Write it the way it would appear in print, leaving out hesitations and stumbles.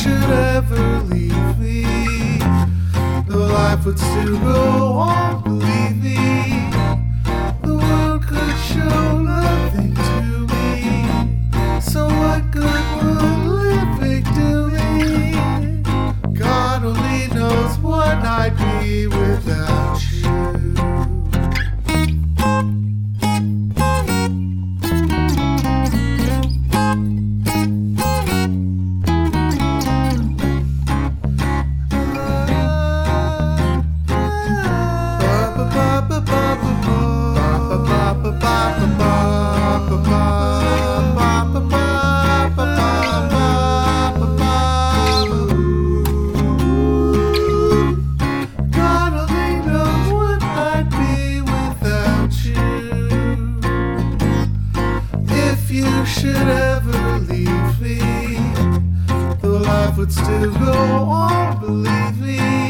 should ever leave me, the life would still go on, believe me. The world could show nothing to me, so what good would living do me? God only knows what I'd be without you. You should ever leave me, the life would still go on, believe me.